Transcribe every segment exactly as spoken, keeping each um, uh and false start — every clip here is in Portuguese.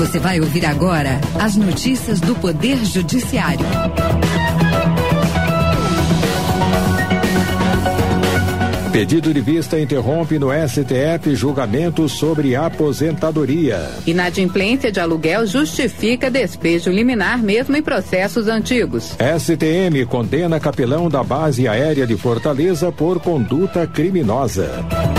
Você vai ouvir agora as notícias do Poder Judiciário. Pedido de vista interrompe no S T F julgamento sobre aposentadoria. Inadimplência de aluguel justifica despejo liminar mesmo em processos antigos. S T M condena capelão da base aérea de Fortaleza por conduta criminosa.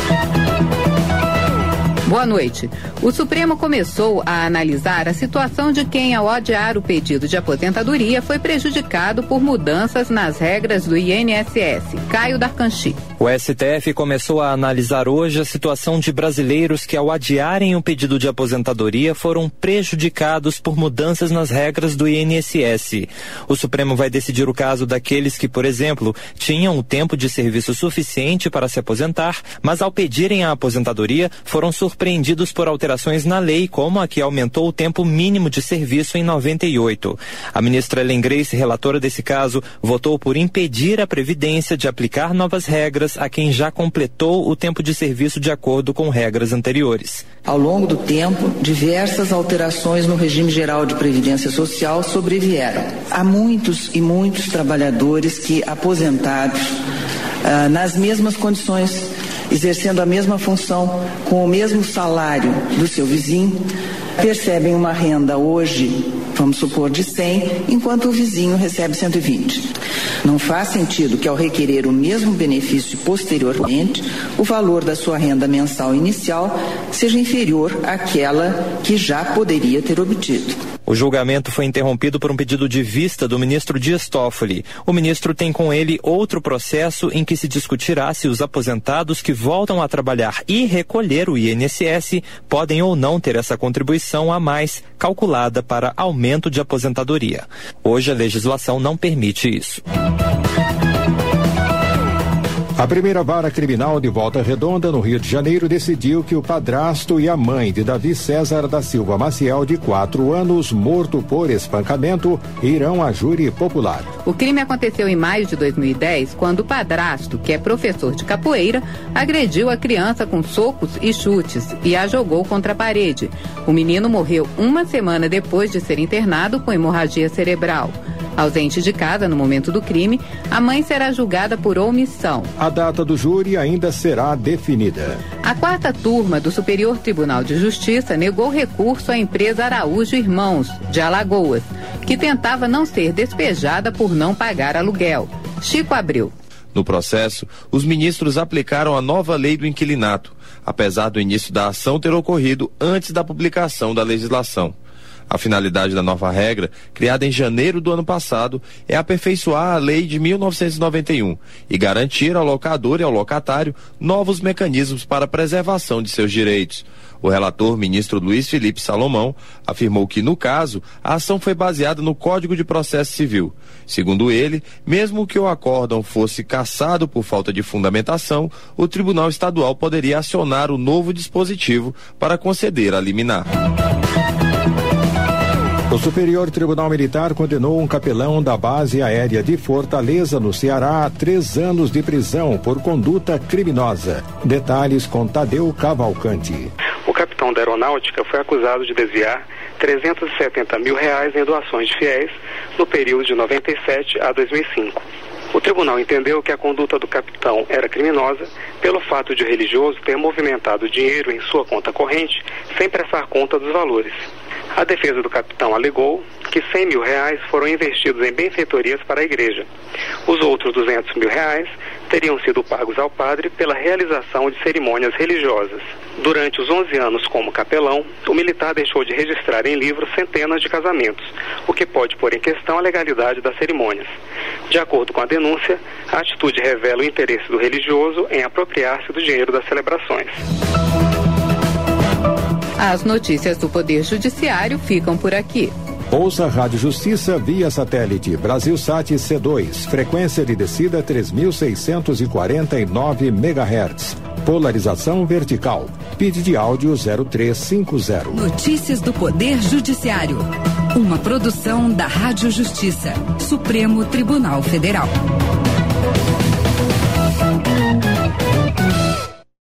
Boa noite. O Supremo começou a analisar a situação de quem, ao adiar o pedido de aposentadoria, foi prejudicado por mudanças nas regras do I N S S. Caio Darcanchi. O S T F começou a analisar hoje a situação de brasileiros que, ao adiarem o pedido de aposentadoria, foram prejudicados por mudanças nas regras do I N S S. O Supremo vai decidir o caso daqueles que, por exemplo, tinham o tempo de serviço suficiente para se aposentar, mas ao pedirem a aposentadoria foram surpreendidos por alterações na lei, como a que aumentou o tempo mínimo de serviço em noventa e oito. A ministra Ellen Grace, relatora desse caso, votou por impedir a Previdência de aplicar novas regras a quem já completou o tempo de serviço de acordo com regras anteriores. Ao longo do tempo, diversas alterações no regime geral de previdência social sobrevieram. Há muitos e muitos trabalhadores que, aposentados, ah, nas mesmas condições, exercendo a mesma função, com o mesmo salário do seu vizinho, percebem uma renda hoje, vamos supor, de cem, enquanto o vizinho recebe cento e vinte. Não faz sentido que, ao requerer o mesmo benefício posteriormente, o valor da sua renda mensal inicial seja inferior àquela que já poderia ter obtido. O julgamento foi interrompido por um pedido de vista do ministro Dias Toffoli. O ministro tem com ele outro processo em que se discutirá se os aposentados que voltam a trabalhar e recolher o I N S S podem ou não ter essa contribuição a mais calculada para aumento de aposentadoria. Hoje a legislação não permite isso. A primeira vara criminal de Volta Redonda, no Rio de Janeiro, decidiu que o padrasto e a mãe de Davi César da Silva Maciel, de quatro anos, morto por espancamento, irão à júri popular. O crime aconteceu em maio de dois mil e dez, quando o padrasto, que é professor de capoeira, agrediu a criança com socos e chutes e a jogou contra a parede. O menino morreu uma semana depois de ser internado com hemorragia cerebral. Ausente de casa no momento do crime, a mãe será julgada por omissão. A data do júri ainda será definida. A quarta turma do Superior Tribunal de Justiça negou recurso à empresa Araújo Irmãos, de Alagoas, que tentava não ser despejada por não pagar aluguel. Chico Abreu. No processo, os ministros aplicaram a nova lei do inquilinato, apesar do início da ação ter ocorrido antes da publicação da legislação. A finalidade da nova regra, criada em janeiro do ano passado, é aperfeiçoar a lei de mil novecentos e noventa e um e garantir ao locador e ao locatário novos mecanismos para a preservação de seus direitos. O relator, ministro Luiz Felipe Salomão, afirmou que, no caso, a ação foi baseada no Código de Processo Civil. Segundo ele, mesmo que o acórdão fosse cassado por falta de fundamentação, o Tribunal Estadual poderia acionar o novo dispositivo para conceder a liminar. O Superior Tribunal Militar condenou um capelão da base aérea de Fortaleza, no Ceará, a três anos de prisão por conduta criminosa. Detalhes com Tadeu Cavalcante. O capitão da aeronáutica foi acusado de desviar trezentos e setenta mil reais em doações de fiéis no período de noventa e sete a dois mil e cinco. O tribunal entendeu que a conduta do capitão era criminosa pelo fato de o religioso ter movimentado dinheiro em sua conta corrente sem prestar conta dos valores. A defesa do capitão alegou que cem mil reais foram investidos em benfeitorias para a igreja. Os outros duzentos mil reais teriam sido pagos ao padre pela realização de cerimônias religiosas. Durante os onze anos como capelão, o militar deixou de registrar em livros centenas de casamentos, o que pode pôr em questão a legalidade das cerimônias. De acordo com a denúncia, a atitude revela o interesse do religioso em apropriar-se do dinheiro das celebrações. As notícias do Poder Judiciário ficam por aqui. Ouça a Rádio Justiça via satélite Brasilsat C dois, frequência de descida três mil seiscentos e quarenta e nove megahertz. Polarização vertical. P I D de áudio zero três cinco zero. Notícias do Poder Judiciário. Uma produção da Rádio Justiça, Supremo Tribunal Federal.